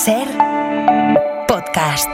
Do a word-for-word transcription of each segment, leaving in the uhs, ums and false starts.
Ser podcast.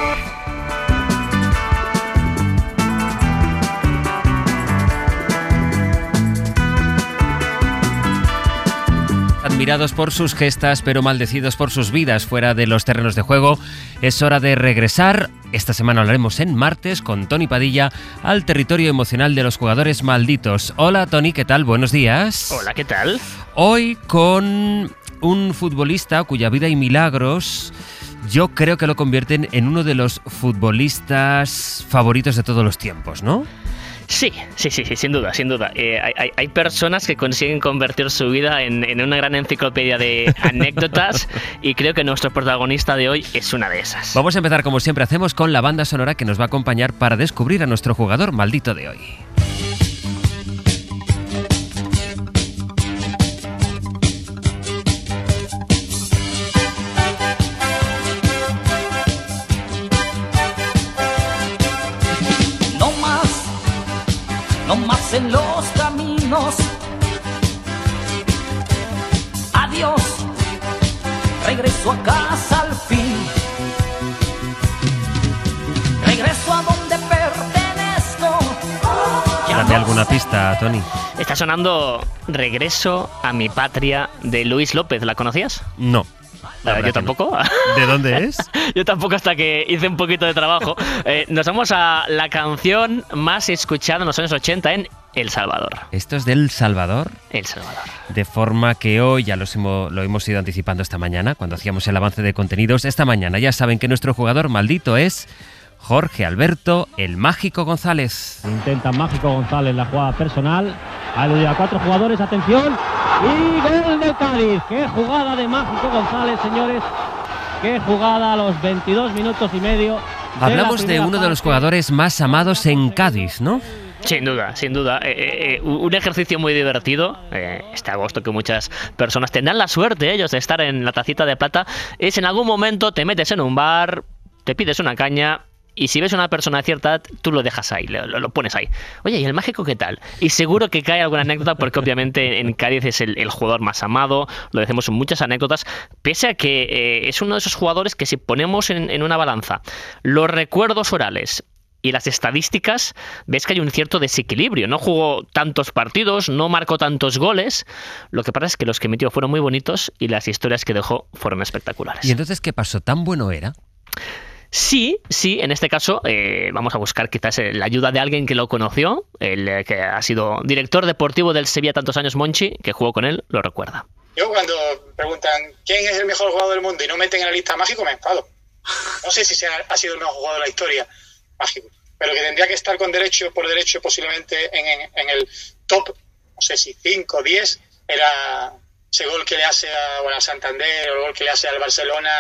Admirados por sus gestas, pero maldecidos por sus vidas fuera de los terrenos de juego, es hora de regresar. Esta semana hablaremos en martes con Tony Padilla al territorio emocional de los jugadores malditos. Hola Tony, ¿qué tal? Buenos días. Hola, ¿qué tal? Hoy con un futbolista cuya vida y milagros yo creo que lo convierten en uno de los futbolistas favoritos de todos los tiempos, ¿no? Sí, sí, sí, sí, sin duda, sin duda. Eh, hay, hay personas que consiguen convertir su vida en, en una gran enciclopedia de anécdotas y creo que nuestro protagonista de hoy es una de esas. Vamos a empezar como siempre hacemos con la banda sonora que nos va a acompañar para descubrir a nuestro jugador maldito de hoy. No más en los caminos. Adiós, regreso a casa al fin. Regreso a donde pertenezco. Dame alguna pista, Tony. Está sonando Regreso a mi patria de Luis López. ¿La conocías? No. Uh, yo tampoco. ¿De dónde es? Yo tampoco, hasta que hice un poquito de trabajo. Eh, nos vamos a la canción más escuchada en los años ochenta en El Salvador. ¿Esto es de El Salvador? El Salvador. De forma que hoy ya los hemos, lo hemos ido anticipando esta mañana, cuando hacíamos el avance de contenidos. Esta mañana ya saben que nuestro jugador maldito es Jorge Alberto, el Mágico González. Intenta Mágico González la jugada personal. Hay a cuatro jugadores, atención. Y gol de Cádiz. ¡Qué jugada de Mágico González, señores! ¡Qué jugada a los veintidós minutos y medio! Hablamos de, de uno parte. de los jugadores más amados en Cádiz, ¿no? Sin duda, sin duda. Eh, eh, un ejercicio muy divertido. Eh, este agosto que muchas personas tendrán la suerte ellos de estar en la tacita de plata. Es en algún momento te metes en un bar, te pides una caña. Y si ves a una persona de cierta edad, tú lo dejas ahí, lo, lo pones ahí. Oye, ¿y el Mágico qué tal? Y seguro que cae alguna anécdota, porque obviamente en Cádiz es el, el jugador más amado, lo decimos en muchas anécdotas, pese a que eh, es uno de esos jugadores que si ponemos en, en una balanza los recuerdos orales y las estadísticas, ves que hay un cierto desequilibrio. No jugó tantos partidos, no marcó tantos goles. Lo que pasa es que los que metió fueron muy bonitos y las historias que dejó fueron espectaculares. ¿Y entonces qué pasó? ¿Tan bueno era? Sí, sí, en este caso eh, vamos a buscar quizás la ayuda de alguien que lo conoció, el eh, que ha sido director deportivo del Sevilla tantos años, Monchi, que jugó con él, lo recuerda. Yo cuando preguntan quién es el mejor jugador del mundo y no meten en la lista Mágico, me enfado. No sé si sea, ha sido el mejor jugador de la historia, Mágico, pero que tendría que estar con derecho, por derecho posiblemente en, en, en el top, no sé si cinco o diez, era ese gol que le hace a, bueno, a Santander o el gol que le hace al Barcelona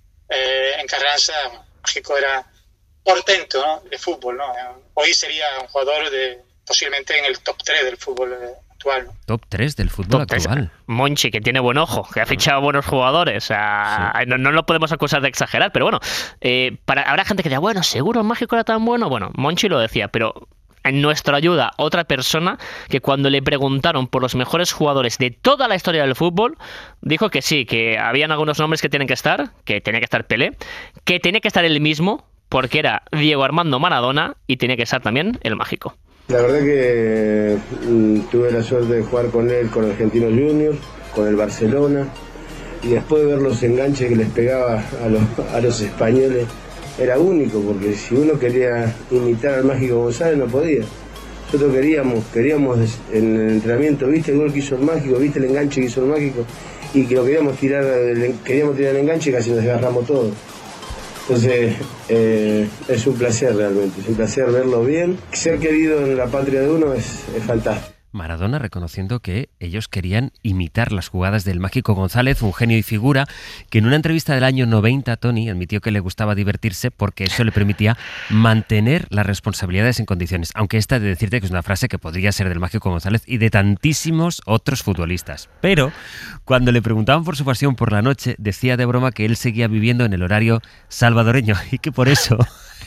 eh, en Carranza. Mágico era portento, ¿no?, de fútbol, ¿no? Hoy sería un jugador de posiblemente en el top tres del fútbol actual, ¿no? Top tres del fútbol top actual. tres. Monchi, que tiene buen ojo, que ha fichado buenos jugadores. O sea, sí. no, no lo podemos acusar de exagerar, pero bueno, eh, para, habrá gente que diga, bueno, ¿seguro el Mágico era tan bueno? Bueno, Monchi lo decía, pero en nuestra ayuda, otra persona que cuando le preguntaron por los mejores jugadores de toda la historia del fútbol, dijo que sí, que habían algunos nombres que tienen que estar, que tenía que estar Pelé, que tenía que estar él mismo, porque era Diego Armando Maradona, y tenía que estar también el Mágico. La verdad que mm, tuve la suerte de jugar con él, con Argentinos Juniors, con el Barcelona, y después de ver los enganches que les pegaba a los, a los españoles, era único, porque si uno quería imitar al Mágico González no podía. Nosotros queríamos, queríamos en el entrenamiento, viste el gol que hizo el Mágico, viste el enganche que hizo el Mágico, y que lo queríamos tirar, queríamos tirar el enganche y casi nos desgarramos todo. Entonces eh, es un placer realmente, es un placer verlo bien. Ser querido en la patria de uno es, es fantástico. Maradona reconociendo que ellos querían imitar las jugadas del Mágico González, un genio y figura que en una entrevista del año noventa, Tony, admitió que le gustaba divertirse porque eso le permitía mantener las responsabilidades en condiciones. Aunque esta de decirte que es una frase que podría ser del Mágico González y de tantísimos otros futbolistas. Pero cuando le preguntaban por su pasión por la noche, decía de broma que él seguía viviendo en el horario salvadoreño y que por eso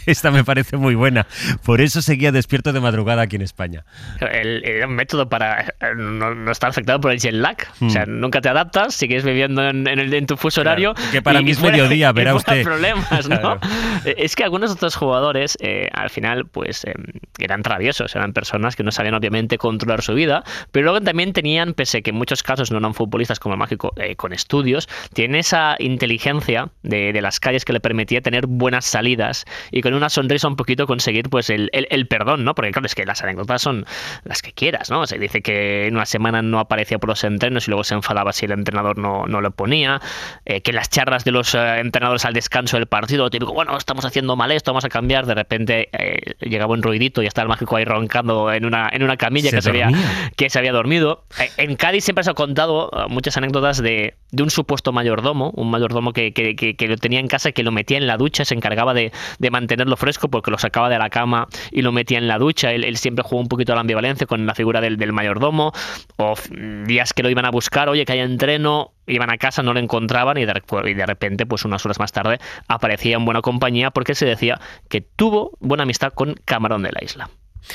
Esta me parece muy buena. Por eso seguía despierto de madrugada aquí en España. El, el método para no, no estar afectado por el jet lag. Hmm. O sea, nunca te adaptas, sigues viviendo en, en, el, en tu fuso horario. Claro, que para y, mí y es fuera, mediodía, verá y usted. problemas, ¿no? Claro. Es que algunos otros jugadores, eh, al final, pues eh, eran traviesos, eran personas que no sabían obviamente controlar su vida, pero luego también tenían, pese a que en muchos casos no eran futbolistas como el Mágico, eh, con estudios, tienen esa inteligencia de, de las calles que le permitía tener buenas salidas y con una sonrisa un poquito conseguir pues el, el, el perdón, ¿no? Porque claro, es que las anécdotas son las que quieras, ¿no? Se dice que en una semana no aparecía por los entrenos y luego se enfadaba si el entrenador no, no lo ponía, eh, que las charlas de los eh, entrenadores al descanso del partido, típico, bueno, estamos haciendo mal esto, vamos a cambiar, de repente eh, llegaba un ruidito y está el Mágico ahí roncando en una, en una camilla se que se, había, que se había dormido. Eh, en Cádiz siempre se ha contado uh, muchas anécdotas de, de un supuesto mayordomo, un mayordomo que, que, que, que lo tenía en casa, que lo metía en la ducha, se encargaba de, de mantenerlo fresco porque lo sacaba de la cama y lo metía en la ducha. Él, él siempre jugó un poquito a la ambivalencia con la figura del, del mayordomo, o días que lo iban a buscar, oye, que hay entreno, iban a casa, no lo encontraban y de, y de repente, pues unas horas más tarde, aparecía en buena compañía porque se decía que tuvo buena amistad con Camarón de la Isla.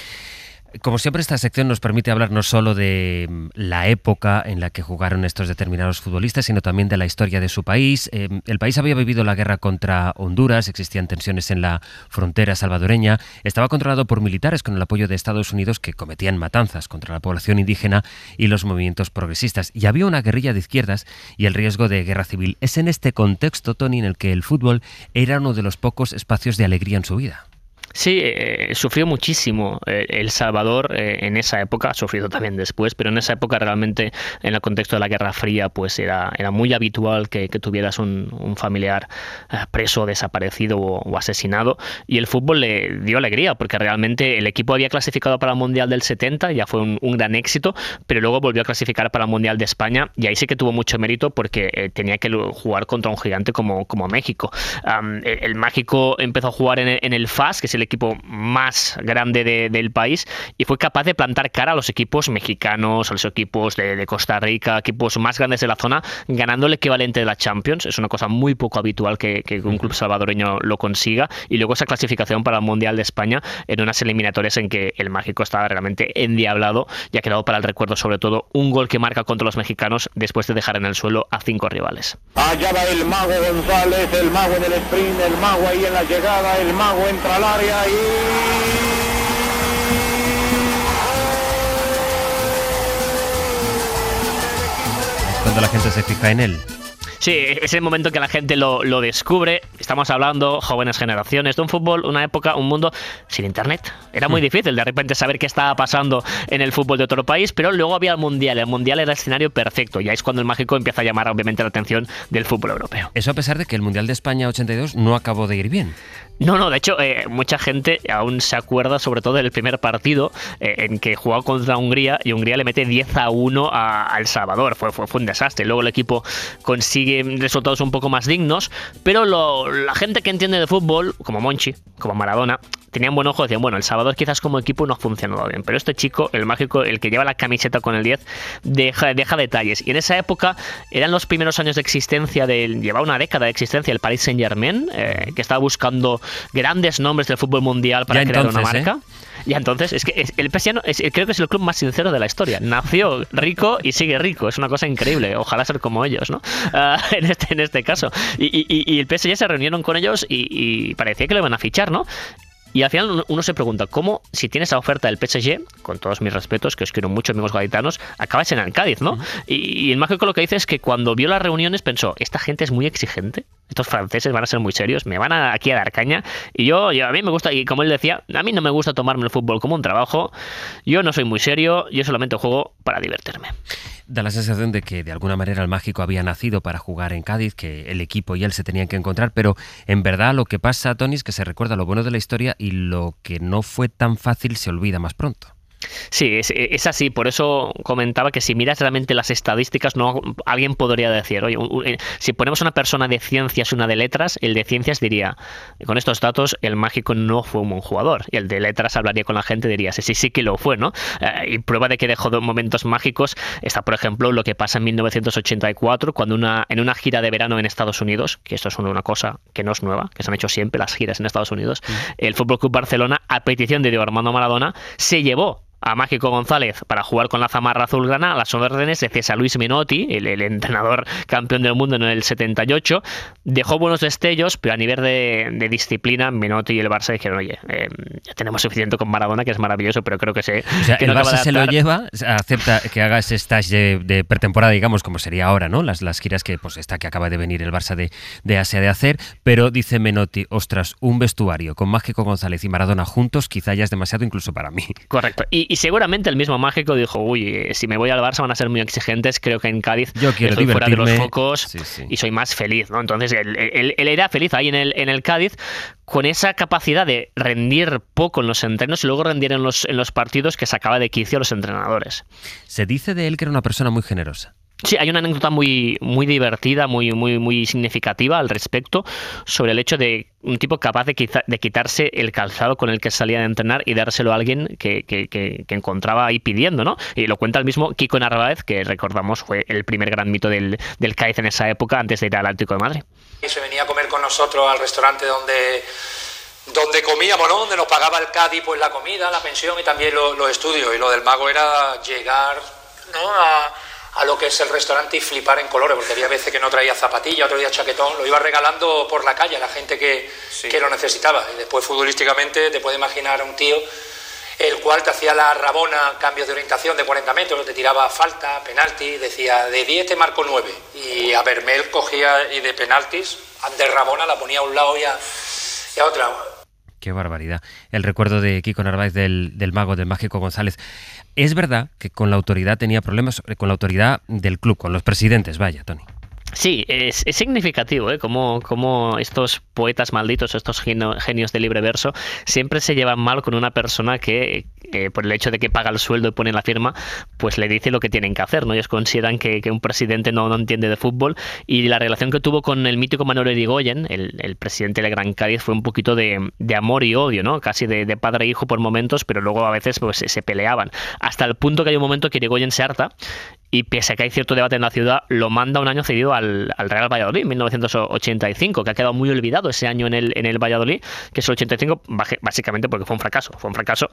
Como siempre, esta sección nos permite hablar no solo de la época en la que jugaron estos determinados futbolistas, sino también de la historia de su país. Eh, el país había vivido la guerra contra Honduras, existían tensiones en la frontera salvadoreña, estaba controlado por militares con el apoyo de Estados Unidos que cometían matanzas contra la población indígena y los movimientos progresistas. Y había una guerrilla de izquierdas y el riesgo de guerra civil. Es en este contexto, Tony, en el que el fútbol era uno de los pocos espacios de alegría en su vida. Sí, eh, sufrió muchísimo eh, El Salvador eh, en esa época, ha sufrido también después, pero en esa época realmente, en el contexto de la Guerra Fría, pues era, era muy habitual que, que tuvieras un, un familiar eh, preso, desaparecido o, o asesinado, y el fútbol le dio alegría, porque realmente el equipo había clasificado para el Mundial del setenta, ya fue un, un gran éxito, pero luego volvió a clasificar para el Mundial de España, y ahí sí que tuvo mucho mérito porque eh, tenía que jugar contra un gigante como, como México. Um, el, el Mágico empezó a jugar en el, en el F A S, que es el equipo más grande de, del país, y fue capaz de plantar cara a los equipos mexicanos, a los equipos de, de Costa Rica, equipos más grandes de la zona, ganando el equivalente de la Champions. Es una cosa muy poco habitual que, que un club salvadoreño lo consiga, y luego esa clasificación para el Mundial de España en unas eliminatorias en que el Mágico estaba realmente endiablado y ha quedado para el recuerdo sobre todo un gol que marca contra los mexicanos después de dejar en el suelo a cinco rivales. Allá va el Mago González, el Mago en el sprint, el Mago ahí en la llegada, el Mago entra al área y... Cuando la gente se fija en él. Sí, es el momento que la gente lo, lo descubre. Estamos hablando, jóvenes generaciones, de un fútbol, una época, un mundo sin internet. Era muy difícil de repente saber qué estaba pasando en el fútbol de otro país, pero luego había el Mundial. El Mundial era el escenario perfecto. Y ahí es cuando el Mágico empieza a llamar obviamente la atención del fútbol europeo. Eso a pesar de que el Mundial de España ochenta y dos no acabó de ir bien. No, no, de hecho, eh, mucha gente aún se acuerda sobre todo del primer partido eh, en que jugó contra Hungría y Hungría le mete diez a uno a, a El Salvador. Fue, fue, fue un desastre. Luego el equipo consigue resultados un poco más dignos, pero lo, la gente que entiende de fútbol, como Monchi, como Maradona, tenían buen ojo, decían, bueno, El Salvador quizás como equipo no ha funcionado bien, pero este chico, el Mágico, el que lleva la camiseta con el diez, deja, deja detalles. Y en esa época eran los primeros años de existencia, del, llevaba una década de existencia el Paris Saint-Germain, eh, que estaba buscando grandes nombres del fútbol mundial para ya crear entonces, una marca. ¿eh? Y entonces, es que es, el P S G es, creo que es el club más sincero de la historia. Nació rico y sigue rico. Es una cosa increíble. Ojalá ser como ellos, ¿no? Uh, en, este, en este caso. Y, y, y el P S G se reunieron con ellos y, y parecía que lo iban a fichar, ¿no? Y al final uno se pregunta, ¿cómo, si tienes la oferta del P S G, con todos mis respetos, que os quiero mucho, amigos gaditanos, acabas en el Cádiz, ¿no? Uh-huh. y, y el Mágico lo que dice es que cuando vio las reuniones pensó, esta gente es muy exigente, estos franceses van a ser muy serios, me van a, aquí a dar caña, y yo, yo, a mí me gusta, y como él decía, a mí no me gusta tomarme el fútbol como un trabajo, yo no soy muy serio, yo solamente juego para divertirme. Da la sensación de que de alguna manera el Mágico había nacido para jugar en Cádiz, que el equipo y él se tenían que encontrar, pero en verdad lo que pasa, Tony, es que se recuerda lo bueno de la historia y lo que no fue tan fácil se olvida más pronto. Sí, es, es así. Por eso comentaba que si miras realmente las estadísticas, no alguien podría decir, oye, un, un, si ponemos una persona de ciencias y una de letras, el de ciencias diría, con estos datos, el mágico no fue un buen jugador. Y el de letras hablaría con la gente y diría, sí, sí, sí que lo fue, ¿no? Eh, y prueba de que dejó de momentos mágicos está, por ejemplo, lo que pasa en mil novecientos ochenta y cuatro, cuando una, en una gira de verano en Estados Unidos, que esto es una cosa que no es nueva, que se han hecho siempre las giras en Estados Unidos, mm. el F C Barcelona, a petición de Diego Armando Maradona, se llevó a Mágico González para jugar con la zamarra azulgrana a las órdenes de César Luis Menotti, el, el entrenador campeón del mundo en el setenta y ocho. Dejó buenos destellos, pero a nivel de, de disciplina, Menotti y el Barça dijeron, oye, eh, ya tenemos suficiente con Maradona, que es maravilloso, pero creo que se... O sea, que el no Barça se lo lleva, acepta que haga ese stage de, de pretemporada, digamos, como sería ahora, ¿no? Las, las giras que, pues, esta que acaba de venir el Barça de, de Asia de hacer, pero dice Menotti, ostras, un vestuario con Mágico González y Maradona juntos, quizá ya es demasiado incluso para mí. Correcto. Y, y seguramente el mismo Mágico dijo, uy, si me voy al Barça van a ser muy exigentes, creo que en Cádiz yo quiero estoy fuera de los focos sí, sí. y soy más feliz, ¿no? Entonces él, él, él era feliz ahí en el, en el Cádiz, con esa capacidad de rendir poco en los entrenos y luego rendir en los, en los partidos que sacaba de quicio a los entrenadores. Se dice de él que era una persona muy generosa. Sí, hay una anécdota muy, muy divertida, muy, muy, muy significativa al respecto, sobre el hecho de un tipo capaz de, quiza, de quitarse el calzado con el que salía de entrenar y dárselo a alguien que, que, que, que encontraba ahí pidiendo, ¿no? Y lo cuenta el mismo Kiko Narváez, que recordamos fue el primer gran mito del, del Cádiz en esa época, antes de ir al Atlético de Madrid. Y se venía a comer con nosotros al restaurante donde... donde comíamos, ¿no? Donde nos pagaba el Cádiz pues la comida, la pensión y también lo, los estudios. Y lo del mago era llegar, ¿no? a, a lo que es el restaurante y flipar en colores, porque había veces que no traía zapatilla, otro día chaquetón, lo iba regalando por la calle a la gente que, sí. que lo necesitaba. Y después futbolísticamente te puedes imaginar a un tío el cual te hacía la rabona, cambios de orientación de cuarenta metros, te tiraba falta, penalti, decía de diez te marco nueve. Y a Vermel cogía y de penaltis, de rabona la ponía a un lado y a, y a otro lado. Qué barbaridad. El recuerdo de Kiko Narváez del, del mago, del Mágico González. Es verdad que con la autoridad tenía problemas, con la autoridad del club, con los presidentes, vaya, Tony. Sí, es, es significativo, ¿eh? Como, como estos poetas malditos, estos genios de libre verso, siempre se llevan mal con una persona que, eh, por el hecho de que paga el sueldo y pone la firma, pues le dice lo que tienen que hacer, ¿no? Ellos consideran que, que un presidente no, no entiende de fútbol, y la relación que tuvo con el mítico Manuel Irigoyen, el, el presidente del Gran Cádiz, fue un poquito de, de amor y odio, ¿no? Casi de, de padre e hijo por momentos, pero luego a veces pues, se, se peleaban. Hasta el punto que hay un momento que Irigoyen se harta, y pese a que hay cierto debate en la ciudad, lo manda un año cedido al, al Real Valladolid, mil novecientos ochenta y cinco, que ha quedado muy olvidado ese año en el, en el Valladolid, que es el ochenta y cinco, básicamente porque fue un fracaso, fue un fracaso,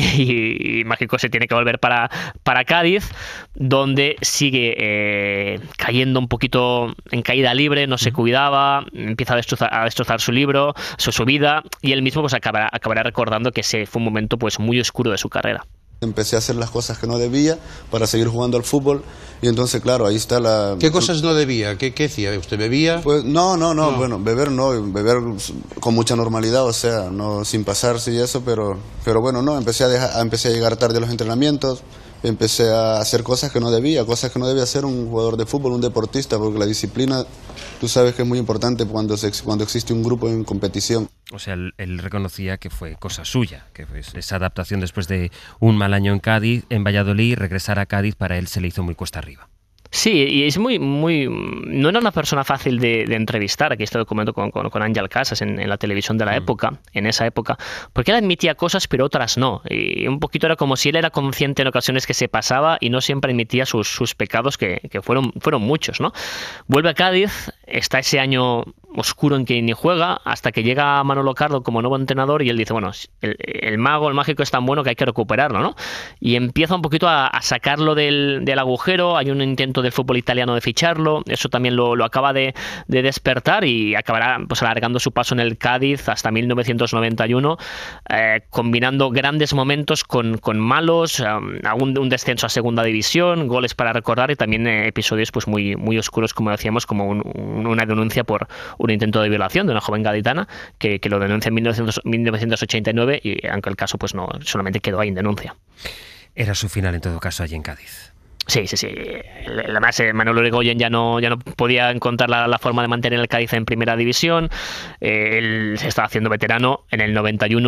y, y Mágico se tiene que volver para, para Cádiz, donde sigue eh, cayendo un poquito en caída libre, no se cuidaba, empieza a destrozar, a destrozar su libro, su, su vida, y él mismo pues acabará, acabará recordando que ese fue un momento pues muy oscuro de su carrera. Empecé a hacer las cosas que no debía para seguir jugando al fútbol y entonces, claro, ahí está la... ¿Qué cosas no debía? ¿Qué, qué hacía? ¿Usted bebía? Pues no, no, no, no, bueno, beber no, beber con mucha normalidad, o sea, no sin pasarse y eso, pero, pero bueno, no, empecé a, dejar, empecé a llegar tarde a los entrenamientos, empecé a hacer cosas que no debía, cosas que no debía hacer un jugador de fútbol, un deportista, porque la disciplina, tú sabes que es muy importante cuando, se, cuando existe un grupo en competición. O sea, él, él reconocía que fue cosa suya, que pues, esa adaptación después de un mal año en Cádiz, en Valladolid, regresar a Cádiz para él se le hizo muy cuesta arriba. Sí, y es muy, muy... No era una persona fácil de, de entrevistar. Aquí este documento con, con, con Ángel Casas en, en la televisión de la mm. época, en esa época, porque él admitía cosas pero otras no. Y un poquito era como si él era consciente en ocasiones que se pasaba y no siempre admitía sus, sus pecados, que, que fueron, fueron muchos, ¿no? Vuelve a Cádiz, está ese año oscuro en que ni juega, hasta que llega Manolo Cardo como nuevo entrenador y él dice, bueno, el, el mago, el mágico es tan bueno que hay que recuperarlo, ¿no? Y empieza un poquito a, a sacarlo del, del agujero, hay un intento del fútbol italiano de ficharlo, eso también lo, lo acaba de, de despertar y acabará pues alargando su paso en el Cádiz hasta mil novecientos noventa y uno, eh, combinando grandes momentos con, con malos, um, un, un descenso a segunda división, goles para recordar y también eh, episodios pues muy, muy oscuros, como decíamos, como un, un, una denuncia por un intento de violación de una joven gaditana que, que lo denuncia en mil novecientos ochenta y nueve y aunque el caso pues no solamente quedó ahí en denuncia. Era su final en todo caso allí en Cádiz. Sí, sí, sí. Además, eh, Manolo Irigoyen ya no, ya no podía encontrar la, la forma de mantener el Cádiz en primera división. Eh, él se estaba haciendo veterano. En el noventa y uno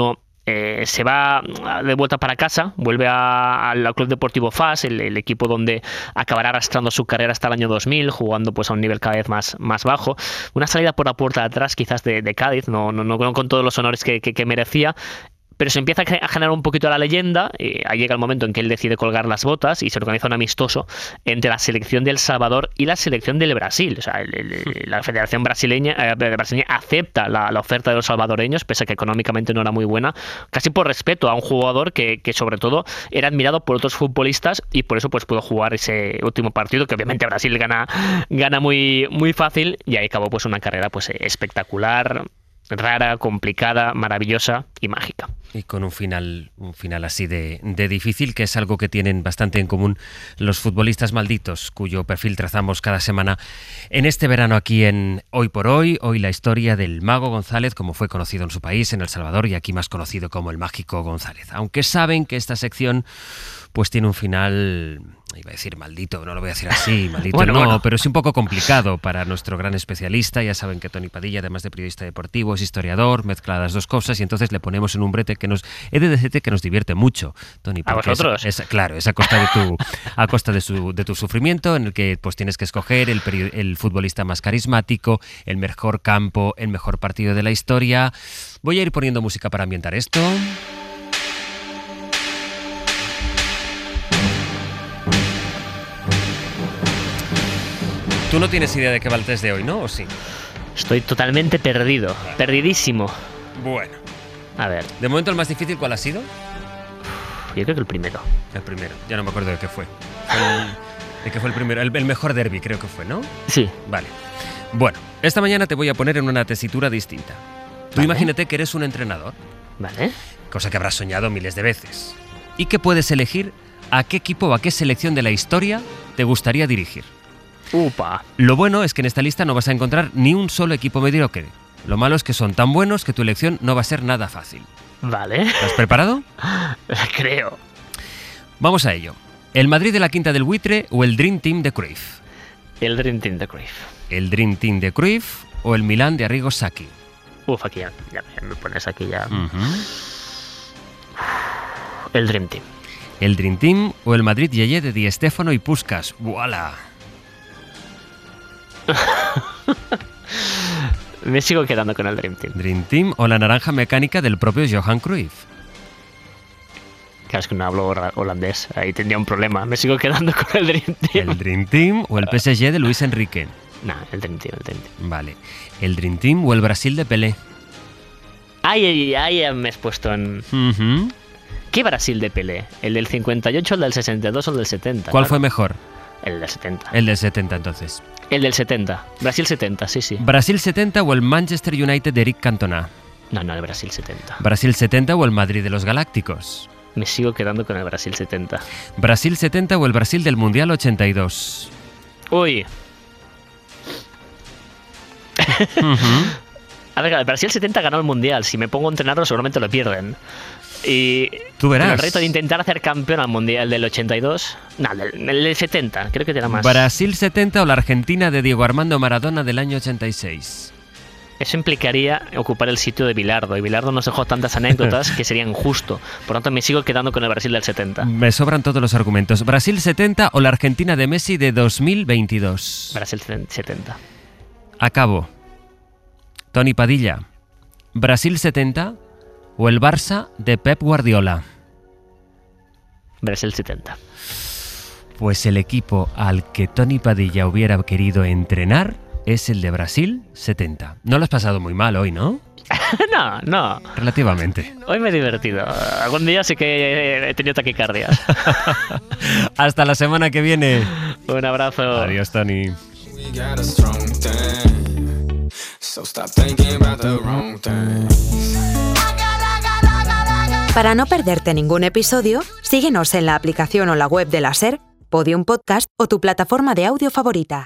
eh, se va de vuelta para casa, vuelve a, al Club Deportivo Fas, el, el equipo donde acabará arrastrando su carrera hasta el año dos mil, jugando pues a un nivel cada vez más, más bajo. Una salida por la puerta de atrás quizás de, de Cádiz, no, no, no con todos los honores que, que, que merecía, pero se empieza a generar un poquito la leyenda. Eh, ahí llega el momento en que él decide colgar las botas y se organiza un amistoso entre la selección de El Salvador y la selección del Brasil. O sea, el, el, la Federación Brasileña, eh, brasileña acepta la, la oferta de los salvadoreños, pese a que económicamente no era muy buena, casi por respeto a un jugador que, que sobre todo era admirado por otros futbolistas, y por eso pues pudo jugar ese último partido, que obviamente Brasil gana, gana muy, muy fácil, y ahí acabó pues una carrera pues espectacular, rara, complicada, maravillosa y mágica. Y con un final, un final así de, de difícil, que es algo que tienen bastante en común los futbolistas malditos, cuyo perfil trazamos cada semana en este verano aquí en Hoy por Hoy. Hoy la historia del Mago González, como fue conocido en su país, en El Salvador, y aquí más conocido como el Mágico González. Aunque saben que esta sección pues tiene un final, iba a decir maldito, no lo voy a decir así, maldito bueno, no, bueno. pero es un poco complicado para nuestro gran especialista. Ya saben que Tony Padilla, además de periodista deportivo, es historiador, mezcla las dos cosas, y entonces le ponemos en un brete que nos, he de decirte que nos divierte mucho, Tony. ¿A vosotros? Es, es, claro, es a costa de tu, a costa de, su, de tu sufrimiento, en el que pues tienes que escoger el, el futbolista más carismático, el mejor campo, el mejor partido de la historia. Voy a ir poniendo música para ambientar esto. Tú no tienes idea de qué va el test de hoy, ¿no? ¿O sí? Estoy totalmente perdido, vale. Perdidísimo. Bueno. A ver. De momento el más difícil, ¿cuál ha sido? Yo creo que el primero. El primero, ya no me acuerdo de qué fue. El, de qué fue el primero, el, el mejor derbi creo que fue, ¿no? Sí. Vale. Bueno, esta mañana te voy a poner en una tesitura distinta. Tú vale. Imagínate que eres un entrenador. Vale. Cosa que habrás soñado miles de veces. Y que puedes elegir a qué equipo o a qué selección de la historia te gustaría dirigir. Upa. Lo bueno es que en esta lista no vas a encontrar ni un solo equipo mediocre. Lo malo es que son tan buenos que tu elección no va a ser nada fácil. Vale. ¿Estás preparado? Creo. Vamos a ello. ¿El Madrid de la Quinta del Buitre o el Dream Team de Cruyff? El Dream Team de Cruyff. ¿El Dream Team de Cruyff o el Milán de Arrigo Sacchi? Uf, aquí ya, ya me pones aquí ya. Uh-huh. El Dream Team. ¿El Dream Team o el Madrid Yeye de Di Stéfano y Puskás? ¡Voilà! Me sigo quedando con el Dream Team. ¿Dream Team o la naranja mecánica del propio Johan Cruyff? Claro, es que no hablo holandés, ahí tendría un problema. Me sigo quedando con el Dream Team. ¿El Dream Team o el P S G de Luis Enrique? No, el Dream Team, el Dream Team. Vale. ¿El Dream Team o el Brasil de Pelé? Ahí, ahí, ahí me has puesto en... Uh-huh. ¿Qué Brasil de Pelé? ¿El del cincuenta y ocho, el del sesenta y dos o el del setenta? ¿Cuál claro. fue mejor? El del setenta. El del setenta, entonces. El del setenta. Brasil setenta, sí, sí. ¿Brasil setenta o el Manchester United de Eric Cantona? No, no, el Brasil setenta. ¿Brasil setenta o el Madrid de los Galácticos? Me sigo quedando con el Brasil setenta. ¿Brasil setenta o el Brasil del Mundial ochenta y dos? Uy. Uh-huh. A ver, el Brasil setenta ganó el Mundial. Si me pongo a entrenarlo, seguramente lo pierden. Y tú verás. El reto de intentar hacer campeón al Mundial del ochenta y dos... No, del, del setenta, creo que te da más. ¿Brasil setenta o la Argentina de Diego Armando Maradona del año ochenta y seis? Eso implicaría ocupar el sitio de Bilardo. Y Bilardo nos dejó tantas anécdotas que sería injusto. Por tanto, me sigo quedando con el Brasil del setenta. Me sobran todos los argumentos. ¿Brasil setenta o la Argentina de Messi de dos mil veintidós? Brasil setenta. Acabo. Tony Padilla. ¿Brasil setenta o el Barça de Pep Guardiola? Brasil setenta. Pues el equipo al que Tony Padilla hubiera querido entrenar es el de Brasil setenta. No lo has pasado muy mal hoy, ¿no? No, no. Relativamente. Hoy me he divertido. Algún día sí que he tenido taquicardias. Hasta la semana que viene. Un abrazo. Adiós, Tony. Para no perderte ningún episodio, síguenos en la aplicación o la web de la SER, Podium Podcast o tu plataforma de audio favorita.